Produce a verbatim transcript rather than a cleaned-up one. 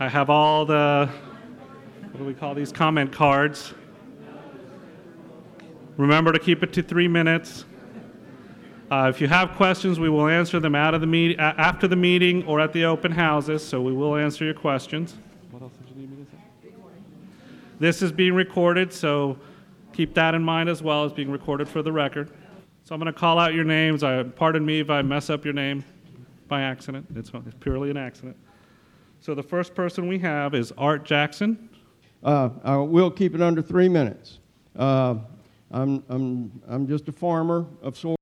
I have all the, what do we call these, comment cards. Remember to keep it to three minutes. Uh, if you have questions, we will answer them out of the meet- after the meeting or at the open houses, so we will answer your questions. What else did you need me to say? This is being recorded, so keep that in mind as well. It's being recorded for the record. So I'm going to call out your names. I, pardon me if I mess up your name by accident. It's, it's purely an accident. So the first person we have is Art Jackson. Uh, I will keep it under three minutes. Uh, I'm, I'm, I'm just a farmer of sorts.